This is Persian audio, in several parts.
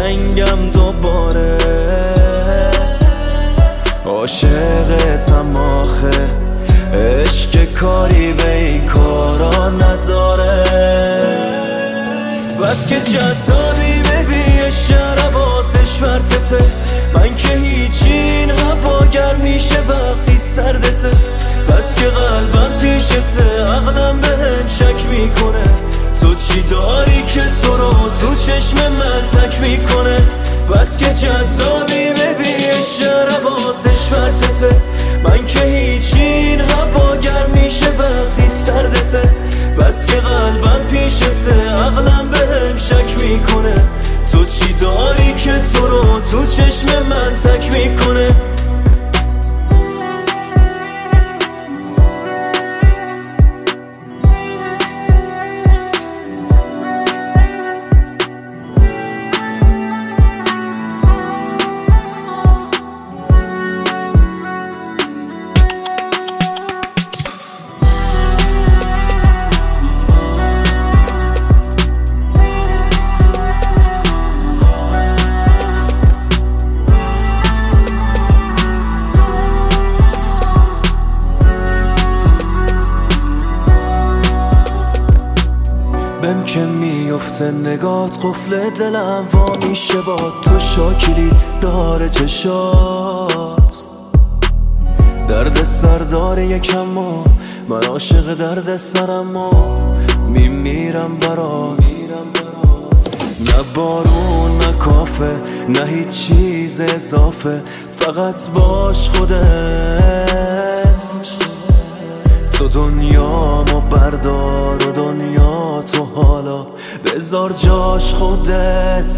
جنگم دوباره. عاشقتم آخه، عشق کاری به این کارا نداره. بس که جذابی ببی شهر واسش مرتته، من که هیچین هوا گرم میشه وقتی سردته. بس که قلبم پیشته، عقلم بهم شک میکنه، تو چی داری که تو رو تو چشم من تک میکنه. بس که جذابی ببی شهر واسش مرتته، من که هیچین هوا گرم میشه وقتی سردته. بس که قلبم پیشته، عقلم بهم شک میکنه، تو چی داری که تو رو تو چشم من تک میکنه. بهم که میفته نگات، قفل دلم وا میشه با تو، شاکلی داره چشات. درد سر داره یکم و من عاشق درد سرم و میمیرم برات. نه بارون نه کافه نه هیچ چیز اضافه، فقط باش خودت. تو دنیامو بردار و دنیا تو حالا بذار جاش خودت.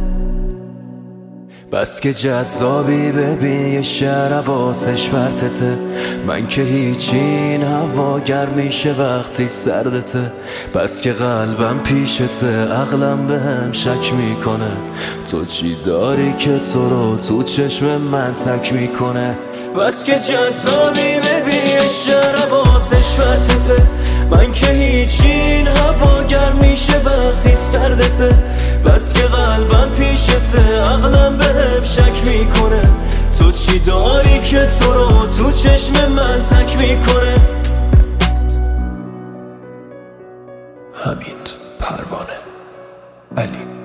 بس که جذابی ببین یه شهر واسش پرتته، من که هیچین هوا گرم میشه وقتی سردته. بس که قلبم پیشته، عقلم بهم شک میکنه، تو چی داری که تو رو تو چشم من تک میکنه. بس که جذابی ببین یه شهر واسش پرتته، من که هیچین هوا گرم میشه وقتی سردته. بس که قلبم پیشته، عقلم بهم شک میکنه، تو چی داری که تو رو تو چشم من تک میکنه. حمید پروانه علی